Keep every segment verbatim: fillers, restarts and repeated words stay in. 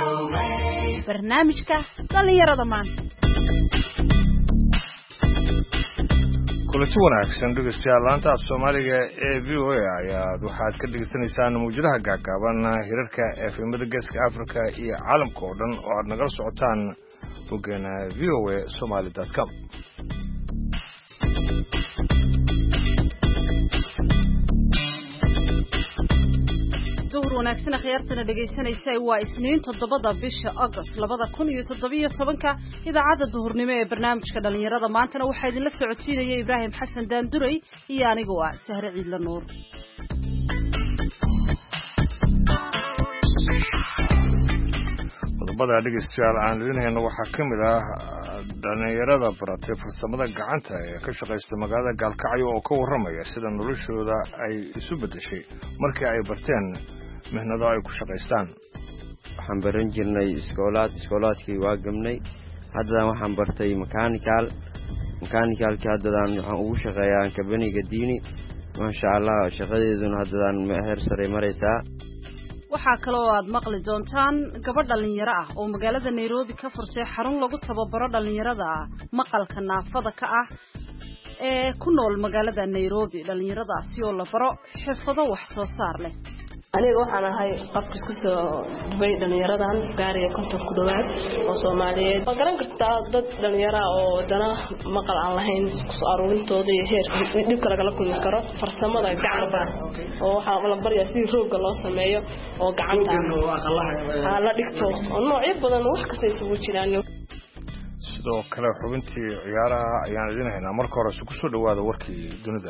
barnaamijka dhalinyarada maanta. kulanti wanaagsan dhegeystayaal laanta Soomaaliga ee V O A ayaa waxaad ka dhageysanaysaan muujadaha gaagaaban hirarka F M-da Geeska Afrika iyo caalamka oo dhan oo aad nagala socotaan boggeena v o a somali dot com. wanaagsan khiyartana dhageysanaysa waa isniin toddobada bisha August labada kun iyo toddoba iyo toban idaacada duhurnimo ee barnaamijka dhalinyarada maantana waxaa idin la socodsiinaya Ibraahim Xasan Daanduray iyo anigu ah Sahre Ciidla Nuur. qodobada dhegeystayaal aan leeyahay waxaa kamid ah dhalinyarada baratay farsamada gacanta ee ka shaqeysta magaalada Gaalkacyo oo ka waramaya sida noloshooda ay isu bedeshay markii ay barteen mehnada ay ku shaqeystaan. waxaan baran jirnay iskoolaad iskoolaadkii waa gamnay hadda waxaan bartay mechanical mechanicalki hadda waxaan ugu shaqeeyaa kabaniga diini ma sha Allah shaqadeeduna hadda heer sare maraysaa. waxaa kale oo aad maqli doontaan gabadh dhalinyaro ah oo magaalada Nairobi ka fursay xarun lagu tababaro dhalinyarada maqalka naafada ka ah ee ku nool magaalada Nairobi. dhalinyaradaasi oo la baro xirfado wax soo saar leh. aniga waxaan ahay qofka isku soo dubay dhalinyaradan gaariga konton ku dhawaad oo Soomaaliyeed ma garan kartaa dad dhalinyaro oo dana maqal aan lahayn isku soo aruurintooda iyo heer dib kale la kulmi karo farsamada gacanta oo waxa la bariyaa si rooga loo sameeyo oo gacanta la dhigto oo noocyo badan wax kasta isugu jiraan. sidoo kale xubintii ciyaaraha ayaan idin haynaa marka hore isku soo dhawaada warkii dunida.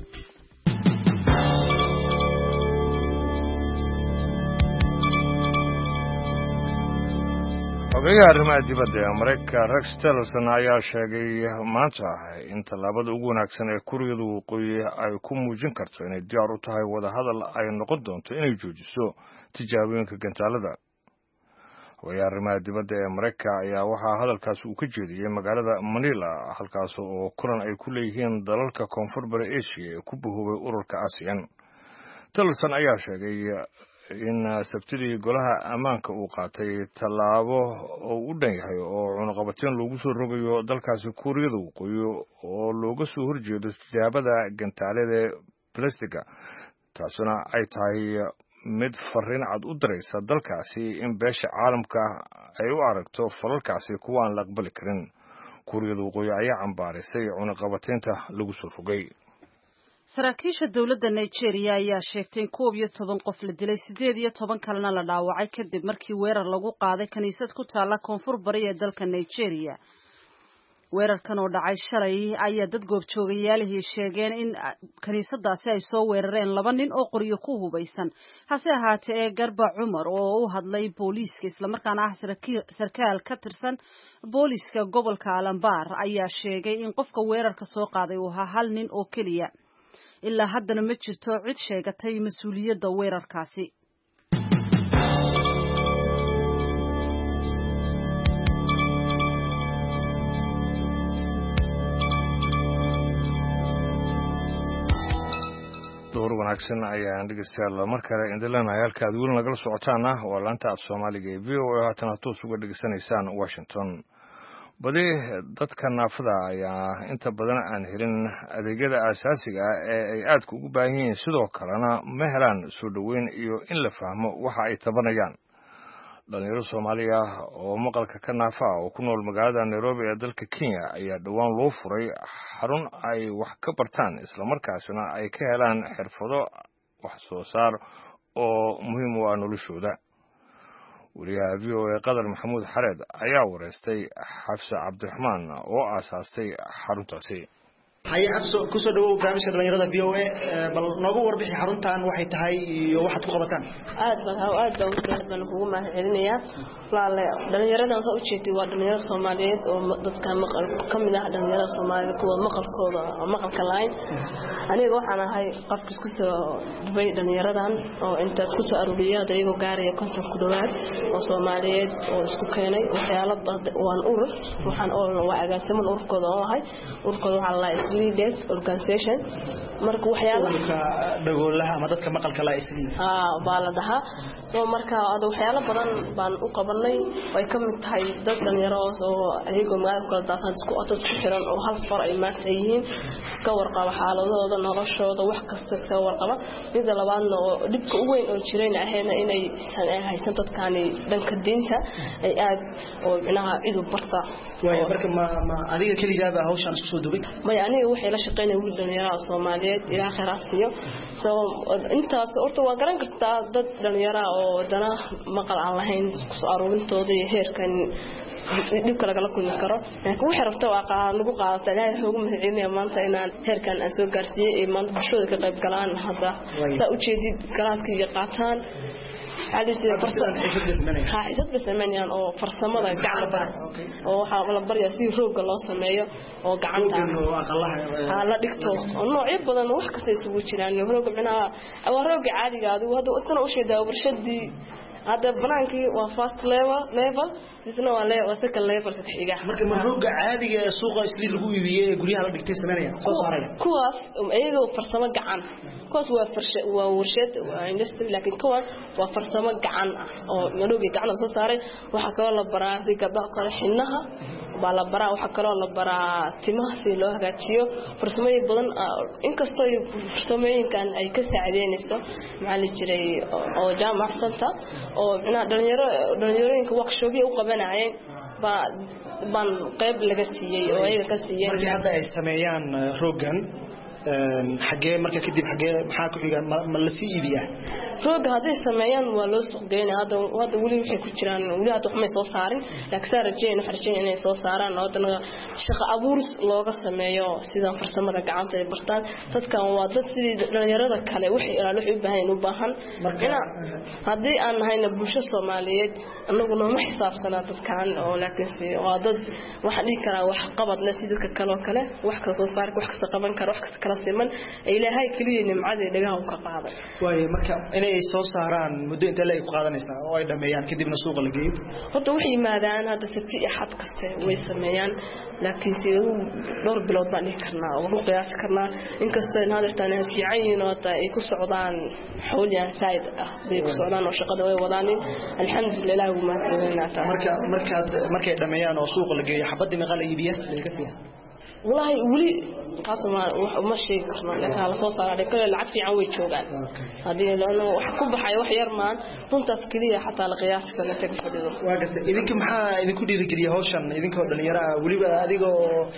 Ogayaha arrimaha dibadda ee Mareykanka Rex Tillerson ayaa sheegay maanta in tallaabada ugu wanaagsan ee Kuuriyada Waqooyi ay ku muujin karto inay diyaar u tahay wada hadal ay noqon doonto inay joojiso tijaabooyinka gantaalada. Ogayaha arrimaha dibadda ee Mareykanka ayaa waxaa hadalkaas uu ka jeediyay magaalada Manila halkaas oo kulan ay ku leeyihiin dalalka Koonfur Bari Asia ee ku bahoobay ururka ASEAN. Tillerson ayaa sheegay in sabtidii golaha ammaanka uu qaatay tallaabo oo u dhan yahay oo cunaqabateen loogu soo rogayo dalkaasi Kuuriyada Waqooyi oo looga soo horjeedo tijaabada gantaalada plastiga taasuna ay tahay mid fariin cad u diraysa dalkaasi in beesha caalamka ay u aragto falalkaasi kuwa aan la aqbali karin. Kuuriyada Waqooyi ayaa cambaarisay cunaqabateenta lagu soo rogay. saraakiisha dawladda Nigeria ayaa sheegtay in koob iyo toban qof la dilay sideed iyo toban kalena la dhaawacay kadib markii weerar lagu qaaday kaniisad ku taala koonfur bari ee dalka Nigeria. weerarkan oo dhacay shalay ayaa dad goobjoogayaal sheegeen in kaniisadaasi ay soo weerareen laba nin oo qoryo ku hubeysan. hase ahaatee Garba Cumar oo u hadlay booliiska isla markaana ah sarkaal ka tirsan booliiska gobolka Alambar ayaa sheegay in qofka weerarka soo qaaday uu ahaa hal nin oo kaliya. ilaa haddana ma jirto cid sheegatay mas'uuliyadda weerarkaasi. door wanaagsan ayaan dhegeystayaal mar kale indilanahay halka aad weli nagala socotaana waa laanta Soomaaliga ee V O A haatan toos uga dhageysanaysaan Washington. badi dadka naafada ayaa inta badan aan helin adeegyada aasaasiga ah ee ay aad ugu baahan yihiin sidoo kalena ma helaan soo dhaweyn iyo in la fahmo waxa ay tabanayaan. dhalinyaro Soomaaliya oo maqalka ka naafa oo ku nool magaalada Nairobi ee dalka Kenya ayaa dhawaan loo furay xarun ay wax ka bartaan isla markaasna ay ka helaan xirfado wax soo saar oo muhiim u ah noloshooda. wariyaha V O A Qadar Maxamuud Xareed ayaa wareystay Xafsa Cabdiraxmaan oo aasaastay xaruntaasi. hay abso ku soo dhawow barnaamijka dhalinyarada V O A bal noogu warbixi xaruntan waxay tahay iyo waxaad ku qabataan. aad baan aad baan baan ugu mahadcelinayaa walaal dhalinyaradan soo u jeeday waa dhalinyaro Soomaaliyeed oo dadka maqal kamid ah dhalinyarada Soomaaliyeed kuwa maqalkooda maqalka laan aniga waxaan ahay qofka isku soo dubay dhalinyaradan oo intaas ku soo aruuriyay ayaga gaariga konton ku dhawaad oo Soomaaliyeed oo isku keenay waxyaalo badan waan urur waxaan oo waa agaasiman ururkooda oo ahay ururkooda waxa la leaders organization marka waxyaalaha dhagoolaha ama dadka maqalka la isli ah baaladaha soo marka aad waxyaalo badan baan u qabanay way ka mid tahay dad dhalinyaro oo ayagoo magaalada kala daasan isku otos ku xiran oo hal far ay maanta yihiin iska warqaba xaaladooda noloshooda wax kasta iska warqaba midda labaadna oo dhibka ugu weyn oo jireen ahayna inay haysan dadkaani dhanka diinta ay aad oo inaha cid u barta way marka ma ma adiga kaliyaaba hawshan isku soo dubay ma aniga waxay la shaqeynay wiil dhalinyaro Soomaaliyeed ilaa kharaasiyo soo intaas horta waa garan kartaa dad dhalinyaro oo dana maqal aan lahayn isku aruurintooda iyo heerkan dibka laga la kulmi karo laakiin waxa rabta waa qaa lagu qaadataa ilaahay xoog mahadcelinaya maanta inaan heerkan aan soo gaarsiiyay ee maanta bulshada ka qayb galaan hadda saa u jeedid galaaska iyo qaataan xaalisiga farsamo ha xisad bismanayaan oo farsamada gacanta oo waxa la bariyaa si rooga loo sameeyo oo gacanta ha la dhigto oo noocyo badan wax kasta isugu jiraan rooga macnaha waa rooga caadiga ah hadda inta u sheedaa warshadii هذا بنانكي وفاست level level isna waa level second level ka xiga marka marooga caadiga ee suuqa isli lagu iibiyay guriyaha la dhigtay sameeyaan soo saaray kuwaas ayaga farsamo gacan kuwaas waa farsha waa warshad waa industry laakiin kuwan waa farsamo gacan oo marooga gacan soo saaray waxa kale la baraa si gabdhaha kale xinaha baa la baraa waxa kale la baraa timaha si loo hagaajiyo farsamooyin badan inkastoo farsamooyinkan ay ka saacideynayso maxaa la jiray oo jaamacsanta oo ina dhalinyaro dhalinyarooyinka workshop u qabanayeen ba ban qayb laga siiyay oo ayaga ka siiyeen markii hadda ay sameeyaan roogan xagee marka kadib xagee maxaa ku xiga ma la sii iibiyaa rooga haday sameeyaan waa loo suuq geeyay hada wada wali waxay ku jiraan wali hada waxay soo saarin laakiin saar rajeen waxa rajeen inay soo saaraan oo dana shaqo abuur looga sameeyo sida farsamada gacanta ay bartaan dadkan waa dad sidii dhalinyarada kale waxay ilaalo u baahan u baahan ina hadii aan nahayna bulsho Soomaaliyeed anaguna ma xisaabtana dadkan oo laakiin waa dad waxa dhigi kara wax qabad leh sidoo kale oo kale wax ka soo saar wax ka qaban karo wax ka siman ilaahay kaliya nimcada dhagaha uu ka qaaday way marka inay soo saaraan muddo inta la ay ku qaadanaysaa oo ay dhameeyaan kadibna suuqa la geeyo horta waxay yimaadaan hada sabti axad kasta way sameeyaan laakiin si dhowr bilood baan dhigi karnaa oo lagu qiyaas karnaa inkastoo in hadartaan ay fiican oo ay ku socdaan xawliyaan saaid ah bay ku socdaan oo shaqada way wadaan alxamdulillah uma saameynaa marka marka markay dhameeyaan oo suuqa la geeyo xabadii meeqa la iibiyaa laga fiican والله ولي قاسم ما شيء كنا لك على صوص على كل العكس عن وجهه هذه لأنه حكوب حي وحير مان كنت أسكلية حتى القياس كنا تكفله واجد إذا كم ح إذا كودي ذكري هوشان إذا كود اللي يرى ولي هذه جو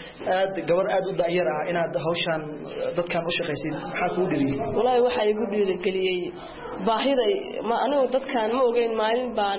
أد جوار أد ودايرة إن هذا هوشان ضد كان وش خيسين حكودي ذي والله واحد يقول لي ذكري باهرة ما أنا ضد كان مو جين ماين بان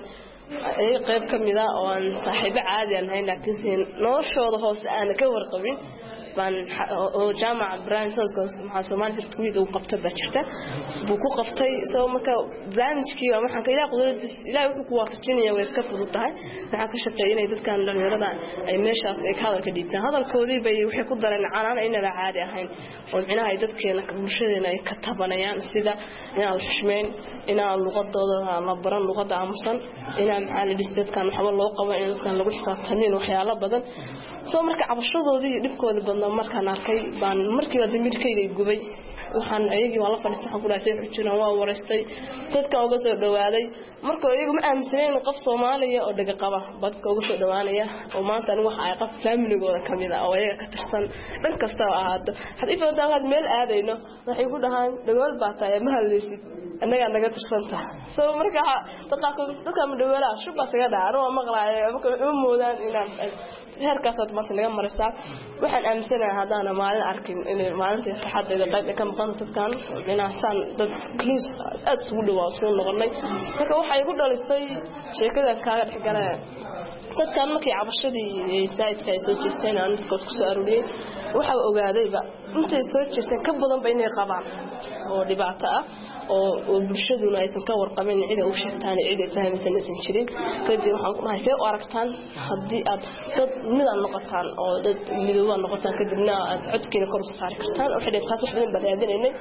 أي قيب كميدا وان صاحب عادي أنا هنا كنسين نوشوا ضهوس أنا كور قبل بان جامعة برانسونز مع سومالي تركويد وقبته بشرته بوكو قفتي سو مكا برانش كي وما حكى لا قدرت لا يكون وقت الدنيا ويسكفوا ضدها نحكي شقينا يدك كان لنا يرضى أي ماشى هذا الكديد هذا الكودي بي وحي قدر إن عنا إن لا عادي هين ومعنا يدك كنا مشينا يكتبنا يعني سيدا إن الحشمين إن اللغة ضد نبران لغة عمصا إن على الاستاذ كان حول الله قوي إن كان لغة تنين وحياة بدن سو مركا عبشودودii dhibkooda badna markaan arkay baan markiiba damirkayga gubay waxaan ayagii wala fadhiistay ku dhaasay xujina waa wareystay dadka uga soo dhawaaday markoo iyagu ma aaminsaneen qof Soomaaliya oo dhaga qaba badka uga soo dhawaanaya oo maanta anigu waxa ay qof family-gooda kamid ah oo ayaga ka tirsan dhan kasta oo ahaado hadii fadlan meel aadayno waxay ku dhahaan dhagool baa tahay ma hadlaysid anaga naga tirsanta soo marka dadka dadka ma dhagoolaa shubba saga dhaaro oo maqlaayo marka u moodaan inaan heerkaas aad maanta naga maraysaa waxaan aaminsanahay hadaan maalin arkin in maalintii farxadeeda qayb ka maqan dadkan inaasan dad close aad ugu dhawaad soo noqonay marka waxa ay ku dhalisay sheekada kaaga dhigana dadkan markii cabashadii saaidka ay soo jeesteen aan dadka ku soo aruuriyay waxa ogaadayba intay soo jeesteen ka badan ba inay qabaan oo dhibaato ah oo bulshaduna aysan ka warqabin cid ay u sheegtaan cid ay fahmaysan aysan jirin kadib waxaan ku dhahay see u aragtaan haddii aad dad midaan noqotaan oo dad midooba noqotaan kadibna aad codkiina kor u saari kartaan oo xidhay taas wax badan baan raadinaynay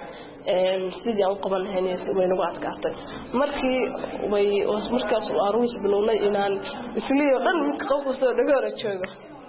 sidii aan u qaban lahayn way nagu adkaatay markii way markaas aruus bilownay inaan isliyo dhan mid qof soo dhagoora joogo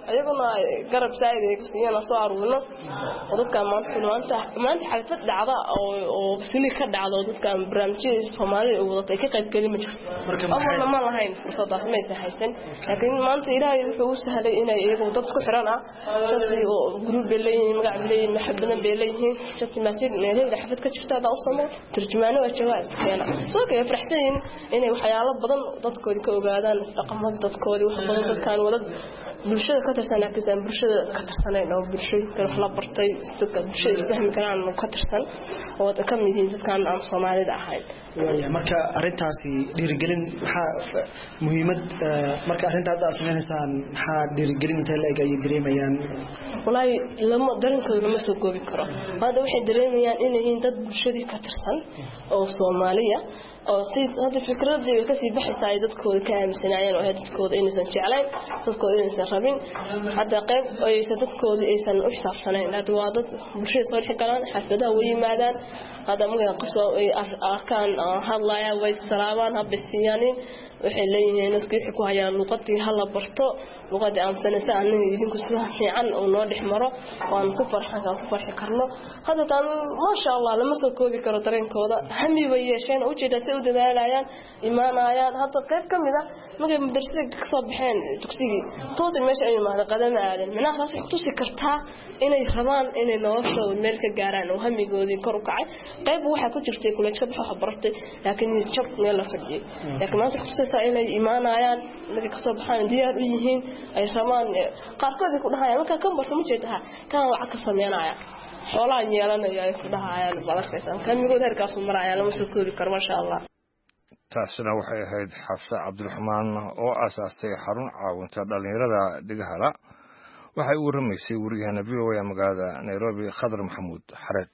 ayaguna garab saayid ay ku siiyaan soo aruurno dadka maanta maanta maanta xalfad dhacda oo oo sili ka dhacdo dadka barnaamijyada Soomaaliya oo wada ka qayb galin ma jirto ama ma lahayn fursadaas ma haysan laakiin maanta Ilaahay wuxuu u sahlay inay iyagu dad isku xiran ah shaqsi oo group leeyahay magac leeyahay maxabadan leeyahay shaqsi maajid meelaha xafad ka jirta daa u sameeyo turjumaano waa jawaab keena soo kay farxsan inay waxyaalo badan dadkooda ka ogaadaan dhaqamada dadkooda wax badan dadkan wada bulshada ka tirsan laakiin bulshada ka tirsanay oo bulshada wax la bartay dadka bulshada isfahmi karaan ka tirsan oo ka mid yihiin dadkan aan Soomaalida ahayn marka arintaasi dhiirigelin waxa muhiimad marka arintaada asnaynaysan waxa dhiirigelin inta la eegay dareemayaan walay lama darinkooda lama soo goobi karo hada waxay dareemayaan inay yihiin dad bulshada ka tirsan oo Soomaaliya oo si hada fikradii ka sii baxaysaa dadkooda ka aaminsanayeen oo dadkooda inaysan jeclayn dadkooda inaysan rabin hada qayb ay dadkooda aysan u xisaabtanayn hada waa dad bulshada soo xigtaan xafadaha way yimaadaan hada magaca qofsoo ay arkaan hadlaya way salaabaan habisiyaanin waxay leeyihiin iska ku hayaan luqadii hala barto luqadii aan sanaysan idinku si fiican oo noo dhixmaro waan ku farxan ku farxi karno hada tan ma sha Allah lama soo koobi karo dareenkooda hami way yeesheen u jeeda si u dadaalayaan iimaanayaan hada qayb kamida magay madrasada ka soo baxeen dugsiga toos meesha ay imaan qadam aadan macnaha taas wax tusi kartaa inay rabaan inay noloshooda meel ka gaaraan oo hamigoodii kor u kacay qayb waxa ku jirtay kulay ka baxo bartay laakiin jab meel la fadhiyay laakiin maanta xusuusta inay iimaanayaan markay ka soo baxaan diyaar u yihiin ay rabaan qaarkood ku dhahayaan marka kan barto ma jeedaha kan lacag ka sameeynaya xoolaha yeelanaya ay ku dhahayaan balarkaysan kamigood heerkaas u maraya lama soo koobi karo ma sha Allah taasina waxay ahayd Xafsa Cabdiraxmaan oo aasaasay xarun caawinta dhalinyarada dhigahala waxay u waramaysay wariyahana V O A magaalada Nairobi Khadar Maxamuud Xareed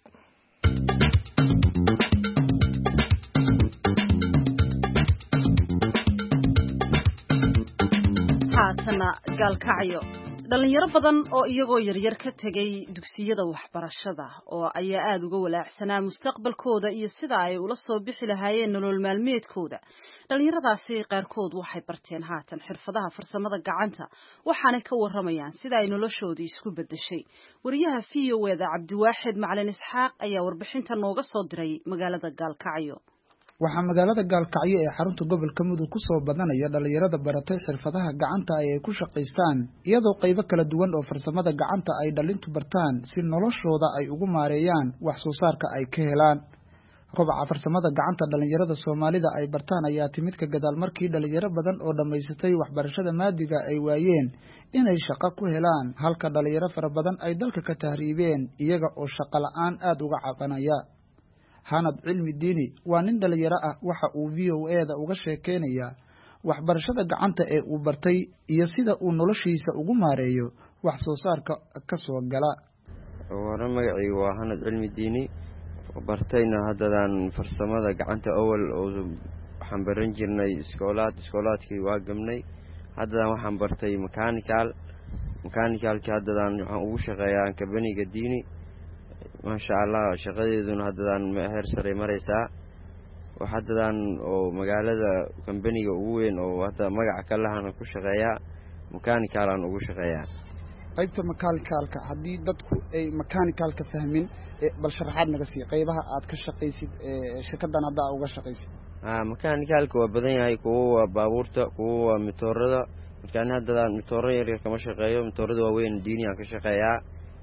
haatana gaalkacyo dhalinyaro badan oo iyagoo yaryar ka tagay dugsiyada waxbarashada oo ayaa aad uga walaacsanaa mustaqbalkooda iyo sida ay ula soo bixi lahaayeen nolol maalmeedkooda dhalinyaradaasi qaarkood waxay barteen haatan xirfadaha farsamada gacanta waxaanay ka waramayaan sida ay noloshoodii isku bedeshay wariyaha V O A da Cabdiwaaxid Macalin Isxaaq ayaa warbixinta nooga soo diray magaalada Gaalkacyo waxaa magaalada Gaalkacyo ee xarunta gobolka Mudug ku soo badanaya dhalinyarada baratay xirfadaha gacanta ay ku shaqeystaan iyadoo qaybo kala duwan oo farsamada gacanta ay dhalintu bartaan si noloshooda ay ugu maareeyaan wax soo saarka ay ka helaan kobaca farsamada gacanta dhalinyarada Soomaalida ay bartaan ayaa timid ka gadaal markii dhalinyaro badan oo dhameysatay waxbarashada maadiga ay waayeen inay shaqo ku helaan halka dhalinyaro fara badan ay dalka ka tahriibeen iyaga oo shaqo la'aan aad uga cabanaya Hanad Cilmi Diini waa nin dhalinyaro ah waxa uu V O A da uga sheekeynaya waxbarashada gacanta ee uu bartay iyo sida uu noloshiisa ugu maareeyo wax soo saarka ka soo gala. Wara magacii waa Hanad Cilmi Diini bartayna haddaan farsamada gacanta awal oo waxaan baran jirnay iskoolaad iskoolaadkii waa gamnay haddaan waxaan bartay mechanical mechanicalki haddaan waxaan ugu shaqeeyaa kabaniga Diini ما شاء الله shaqadeeduna haddaan heer sare maraysaa wax haddaan oo magaalada company-ga ugu weyn oo hadda magaca ka lahana ku shaqeeyaa mechanical aan ugu shaqeeyaa qaybta mechanical-ka hadii dadku ay mechanical-ka fahmin bal sharaxaad naga sii qaybaha aad ka shaqeysid ee shirkadan hadda uga shaqeysid ah mechanical-ka waa badan yahay kuwa waa baabuurta kuwa waa matoorada markaan haddaan matooro yar yar kama shaqeeyo matoorada waaweyn Diini aan ka shaqeeyaa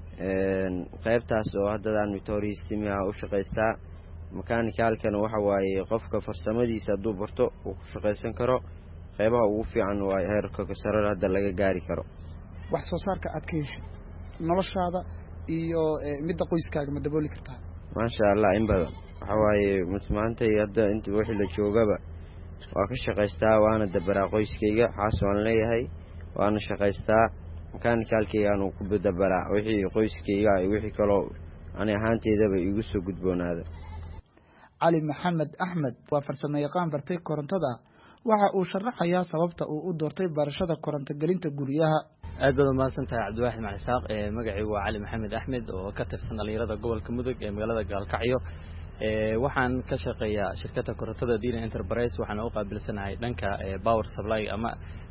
qaybtaas oo haddaan matooristimi ah u shaqeystaa mechanical-kana waxa waaye qofka farsamadiisa hadduu barto uu ku shaqeysan karo qaybaha ugu fiican waa heerka sare hadda laga gaari karo wax soo saarka aad ka heshay noloshaada iyo midda qoyskaaga ma dabooli kartaa ma sha Allah in badan waxa waaye maanta hadda inta wixii la joogaba waa ka shaqeystaa waana dabaraa qoyskayga xaas waan leeyahay waana shaqeystaa mechanical-kayga aan ku dabaraa wixii qoyskayga iyo wixii kale aan ahaanteedaba igu soo gudboonaada Ali Maxamed Ahmed waa farsamo yaqaan bartay korontada waxa uu sharaxayaa sababta uu u doortay barashada koronto gelinta guriyaha aad baad maasantahay Cabdiwaaxid Macalin Isxaaq ee magacaygu waa Ali Maxamed Ahmed oo ka tirsan dhalinyarada gobolka Mudug ee magaalada Gaalkacyo ee waxaan ka shaqeeyaa shirkadda korontada Diini Enterprise waxaan u qaabilsanahay dhanka power supply ama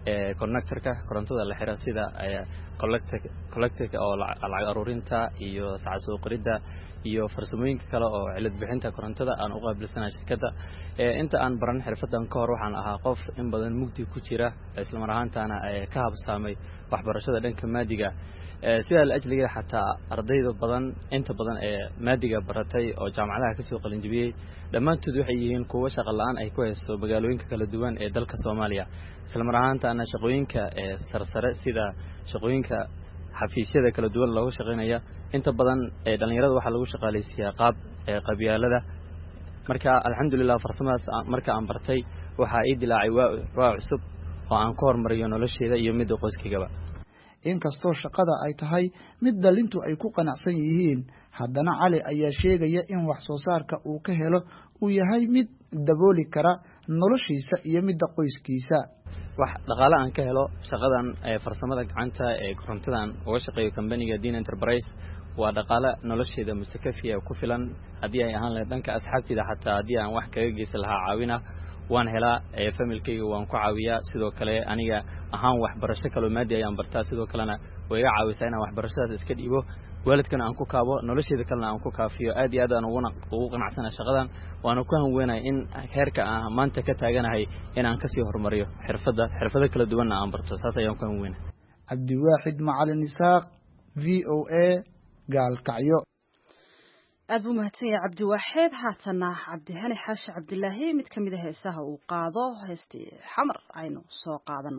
ee connectorka korontada la xiro sida collector collectorka oo lacag aruurinta iyo saacad soo qorida iyo farsamooyinka kale oo cilad bixinta korontada aan u qaabilsanahay shirkadda ee inta aan baran xirfadan ka hor waxaan ahaa qof in badan mugdi ku jira isla mar ahaantaana ka habsaamay waxbarashada dhanka maadiga sida la ajliga xataa ardayda badan inta badan ee maadiga baratay oo jaamacadaha ka soo qalin jabiyay dhamaantood waxay yihiin kuwa shaqo la'aan ay ku haysto magaalooyinka kala duwan ee dalka Soomaaliya isla mar ahaantaana shaqooyinka ee sarsare sida shaqooyinka xafiisyada kala duwan lagu shaqeynaya inta badan ee dhalinyarada waxa lagu shaqaaleysiyaa qaab ee qabyaalada marka alxamdulillah farsamadaas marka aan bartay waxa ay dilaacay waa cusub oo aan ku hormariyo nolosheeda iyo mid qoyskayga inkastoo shaqada ay tahay mid dalintu ay ku qanacsan yihiin haddana Cali ayaa sheegaya in wax soo saarka uu ka helo uu yahay mid dabooli kara noloshiisa iyo mid qoyskiisa wax dhaqaale aan ka helo shaqadan ee farsamada gacanta ee korontadan oo shaqeeyo company-ga Dean Enterprise waa dhaqaale nolosheeda mustakafiya ku filan hadii ay ahaan lahayd dhanka asxaabtida xataa hadii aan wax kaga geysan lahaa caawina waan helaa ee familkayga waan ku caawiyaa sidoo kale aniga ahaan wax barasho kale maadi ayaan bartaa sidoo kalena way iga caawisaa inaan wax barashada iska dhiibo waalidkana aan ku kaabo nolosheeda kalena aan ku kaafiyo aad iyo aad aan ugu qanacsanahay shaqadan waan ku hanweenay in heerka aan maanta ka taaganahay in aan ka sii horumariyo xirfadda xirfado kala duwan aan barto saas ayaan ku hanweenay Cabdiwaaxid Macalin Isaaq V O A Gaalkacyo aad buu mahadsan yahay Cabdiwaaxid haatana Cabdihani Xaashi Cabdilaahi mid kamid ah heesaha uu qaado heestii xamar aynu soo qaadano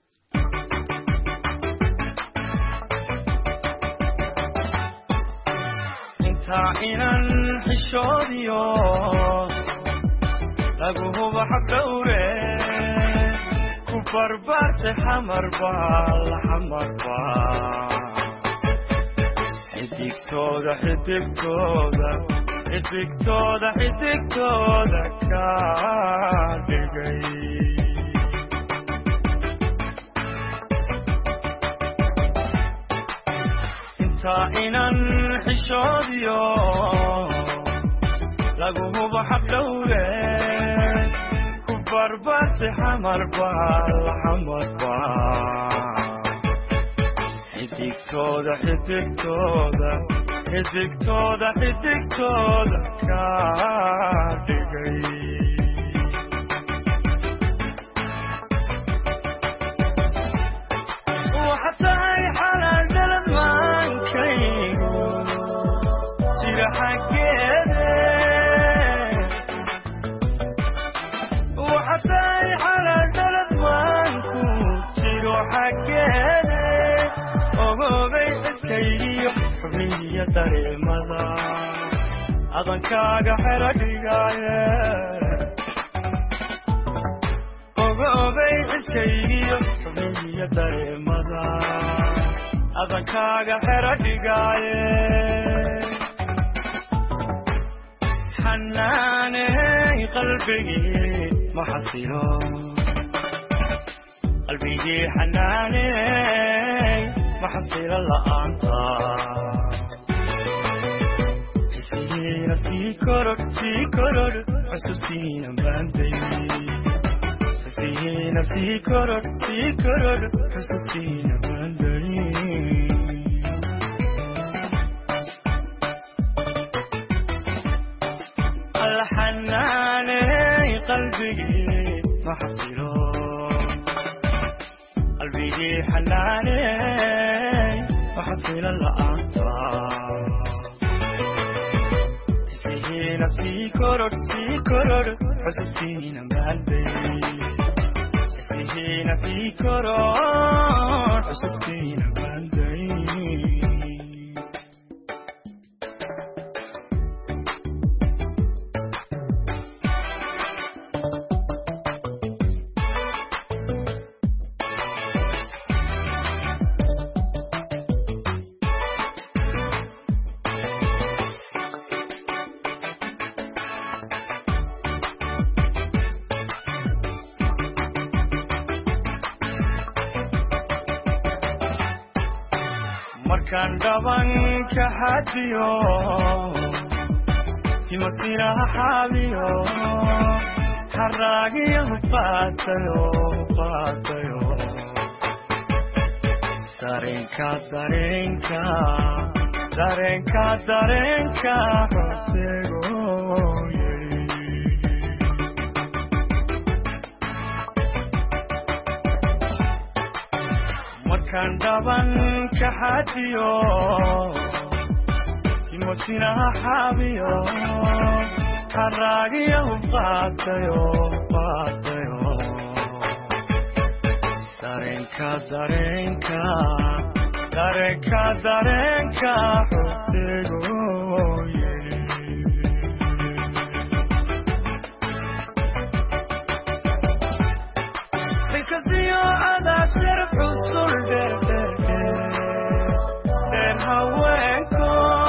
inta inan xishoodiyo lagu hubo xaqawre ku barbaarte xamar baa la xamar baa xidigtooda xidigtooda xidigtooda xidigtooda ka dhigay inta inan xishoodiyo lagu hubo xaqawre ku barbaarte xamar baa la xamar baa xidigtooda xidigtooda xidigtooda xidigtooda ka dhigay waxay xalaan dalad maankaygu jira xaggeede waxay xalaan dalad maanku jiro xaggeede ogobay iskaygiyo xubnihiyo dareemada adankaaga xero dhigaaye ogobay iskaygiyo xubnihiyo dareemada adankaaga xero dhigaaye xanaaney qalbigii ma xasilo qalbigii xanaaney محصل الأنت حسينا سيكرر سيكرر حسوسينا باندي حسينا سيكرر سيكرر حسوسينا باندي الحناني قلبي محصله قلبي حناني وحصل الأنت تسهينا سيكرر سيكرر حسوسينا باندي تسهينا سيكرر حسوسينا باندي markaan dhabanka xadiyo timasiraha xaabiyo xaraagiyo baatayo baatayo dareenka dareenka dareenka dareenka hoseegooye markaan dhaban ka xadiyo timosina xaabiyo haraagiyo qaatayo qaatayo dareenka dareenka dareenka dareenka hoseegooye inkasiyo adaa sharaf cusul dheerdheerde dheer haweenko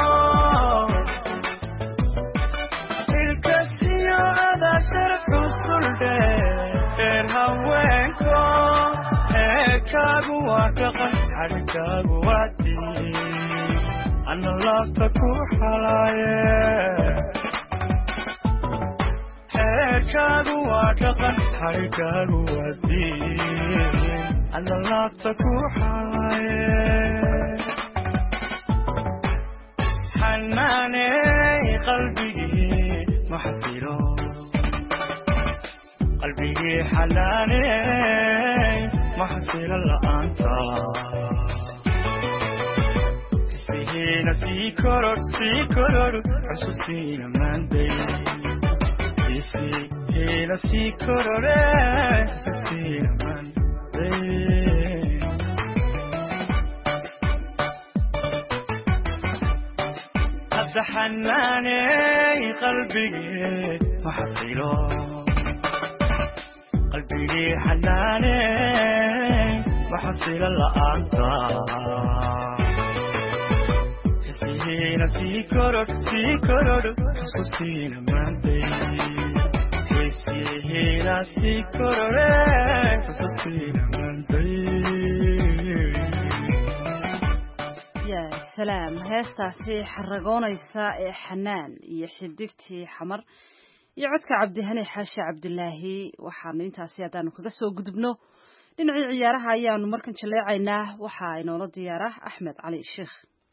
inkasiyo adaa sharaf cusul dheer haweenko eekaagu waa dhaqan xadhigaagu waa diin ana laabta ku xalaaye heerkaagu waa dhaqan xadhigaagu waa diin ana laabta ku xalaaye xanaaney qalbigii ma xasilo qalbigii xanaaney ma xasilo la'aanta xisihiina sii korodh sii korodh xusuustiina maanday xisihiina sii korodhe xusuustiina maanday hadda xanaaney qalbigii ma xasilo qalbigii xanaaney ma xasilo la'aanta xisihiina sii korodh sii korodh xusuustiina maanday xisihiina sii korodhe xusuustiina maanday yaa salaam heestaasi xaragoonaysa ee xanaan iyo xidigtii xamar iyo codka cabdihani xaashi cabdilaahi waxaanu intaasi haddaanu kaga soo gudubno dhinacii ciyaaraha ayaanu markan jaleecaynaa waxaa inoola diyaara axmed cali sheekh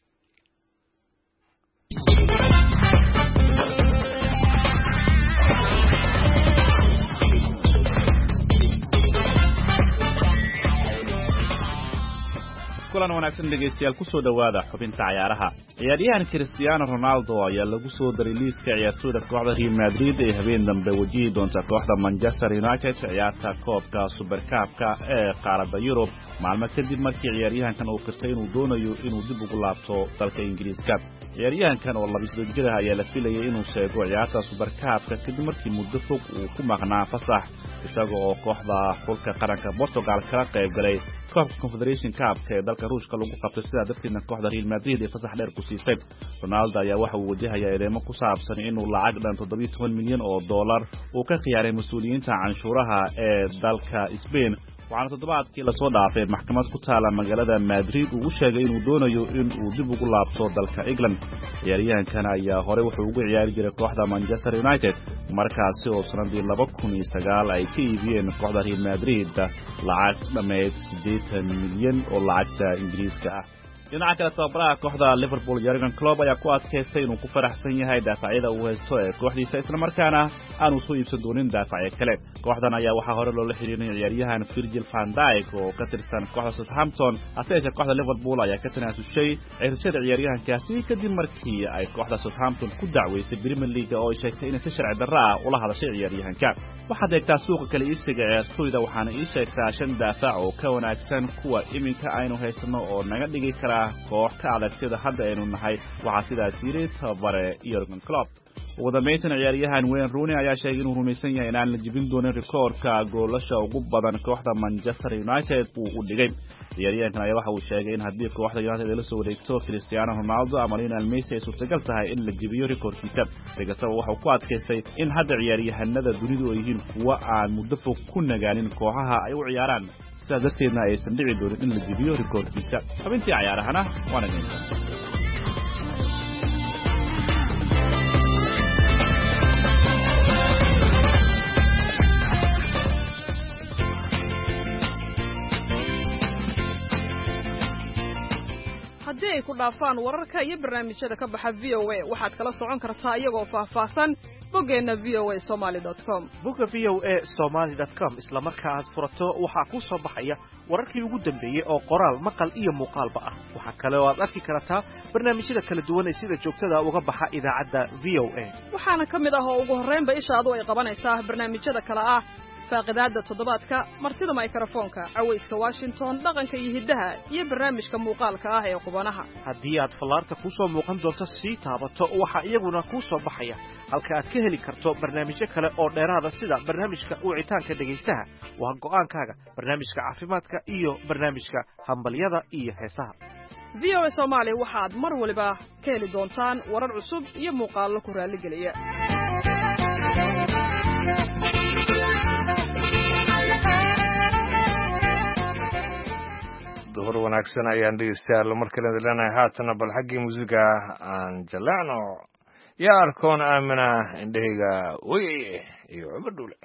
kulan wanaagsan dhegeystayaal ku soo dhawaada xubinta ciyaaraha ciyaaryahan Cristiano Ronaldo ayaa lagu soo daray liiska ciyaartooyda kooxda Real Madrid ee habeen dambe wajihi doonta kooxda Manchester United ciyaarta koobka Super Cup-ka ee qaaradda Yurub maalmo kadib markii ciyaaryahankan uu qirtay inuu doonayo inuu dib ugu laabto dalka Ingiriiska ciyaaryahankan oo labiyo jir ah ayaa la filayay inuu seego ciyaarta Super Cup-ka kadib markii muddo fog uu ku maqnaa fasax isaga oo kooxda xulka qaranka Portugal kala qayb galay koobka Confederation Cup-ka ee dalka Ruushka lagu qabtay sida darteedna kooxda Real Madrid ee fasax dheer ku siisay Ronaldo ayaa waxa uu wajahayaa eedeymo ku saabsan inuu lacag dhan toddoba iyo toban milyan oo dollar uu ka khiyaaray mas'uuliyiinta canshuuraha ee dalka Spain waxaana toddobaadkii lasoo dhaafay maxkamad ku taala magaalada Madrid uu sheegay inuu doonayo in uu dib ugu laabto dalka England ciyaaryahankan ayaa hore wuxuu ugu ciyaari jiray kooxda Manchester United markaasi oo sanadii laba kun iyo sagaal ay ka iibiyeen kooxda Real Madrid lacag dhameyd siddeetan milyan oo lacagta Ingiriiska ah dhinaca kale tababaraha kooxda Liverpool Jurgen Klopp ayaa ku adkaystay inuu ku faraxsan yahay daafacyada uu haysto ee kooxdiisa isla markaana aanu soo iibsan doonin daafacyo kale kooxdan ayaa waxaa hore loola xiriirinay ciyaaryahan Virgil van Dijk oo ka tirsan kooxda Southampton hase yeeshee kooxda Liverpool ayaa ka tanaasushay ciyaarshada ciyaaryahankaasi kadib markii ay kooxda Southampton ku dacweysay Premier League oo ay sheegtay in si sharci darro ah ula hadashay ciyaaryahanka waxaad eegtaa suuqa kale iibsiga ciyaartooyda waxaana ii sheegtaa shan daafac oo ka wanaagsan kuwa iminka aynu haysano oo naga dhigi kara koox ka adag sida hadda aynu nahay waxaa sidaas yiri tababare Jurgen Klopp ugu dambeyntii ciyaaryahan Wayne Rooney ayaa sheegay inuu rumaysan yahay in aan la jibin doonin rikoorka goolasha ugu badan kooxda Manchester United uu u dhigay ciyaaryahankan ayaa waxa uu sheegay in haddii kooxda United ay la soo wareegto Cristiano Ronaldo ama Lionel Messi ay suurtagal tahay in la jibiyo rikoorkiisa isagoo waxa uu ku adkaystay in hadda ciyaaryahanada dunidu ay yihiin kuwa aan muddo fog ku nagaanin kooxaha ay u ciyaaraan sidaas darteedna aysan dhici doonin in la jibiyo rikoorkiisa xubintii ciyaarahana waana intaas ku dhaafaan wararka iyo barnaamijyada ka baxa v o a waxaad kala socon kartaa iyagoo faahfaahsan boggeenna v o a somaly dot com bogga v o a somaly dot com isla marka aad furato waxaa kuu soo baxaya wararkii ugu dambeeyey oo qoraal maqal iyo muuqaalba ah waxaa kale oo aad arki kartaa barnaamijyada kala duwan ee sida joogtada uga baxa idaacadda v o a waxaana ka mid ah oo ugu horraynba ishaadu ay qabanaysaa barnaamijyada kale ah faaqidaadda toddobaadka martida mikrofoonka cawayska washington dhaqanka iyo hiddaha iyo barnaamijka muuqaalka ah ee qubanaha haddii aad fallaarta kuu soo muuqan doonto sii taabato waxaa iyaguna kuu soo baxaya halka aad ka heli karto barnaamijyo kale oo dheeraada sida barnaamijka wicitaanka dhegaystaha waa go'aankaaga barnaamijka caafimaadka iyo barnaamijka hambalyada iyo heesaha v o a soomaali waxaad mar waliba ka heli doontaan warar cusub iyo muuqaallo ku raalligeliya duhur wanaagsan ayaan dhegeystayaal mar kale leenahay haatana bal xaggii muusiga aan jaleecno yaa arkoon aamina indhahayga oyaye iyo cumar dhuule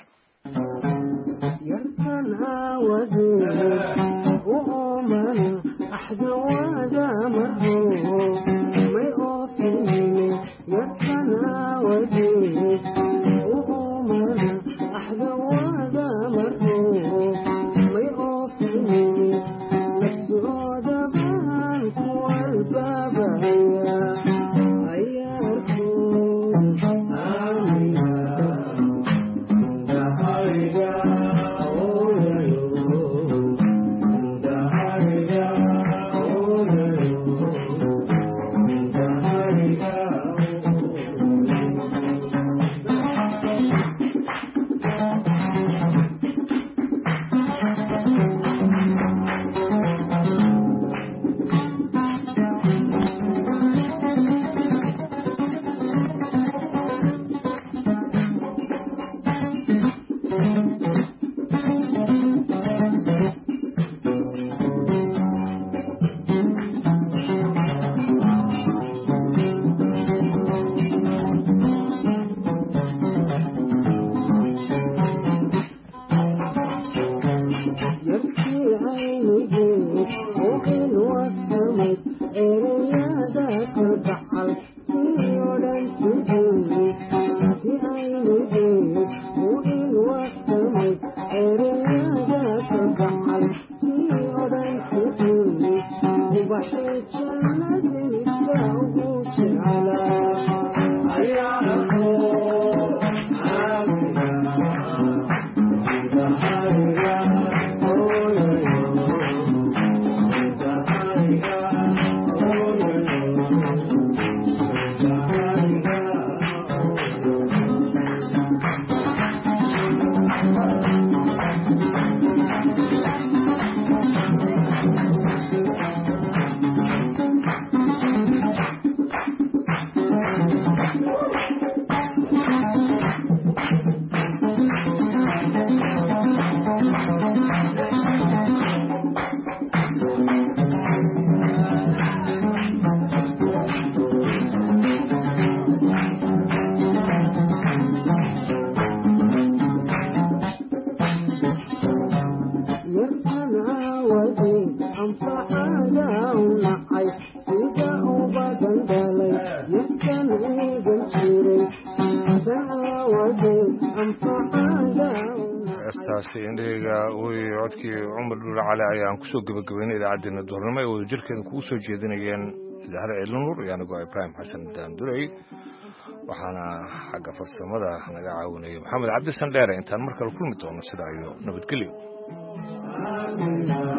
heestaasi indhahayga way codkii cumar dhuule cali ayaan kusoo gebagabeynay idaacaddeenna duhurnimo ay wadajirkeeda kugu soo jeedinayeen zahre ciidlanuur iyo anigoo ibraahim xasan daandurey waxaana xagga farsamada naga caawinaya maxamed cabdi sandheere intaan mar kale kulmi doono sidaa iyo nabadgelyo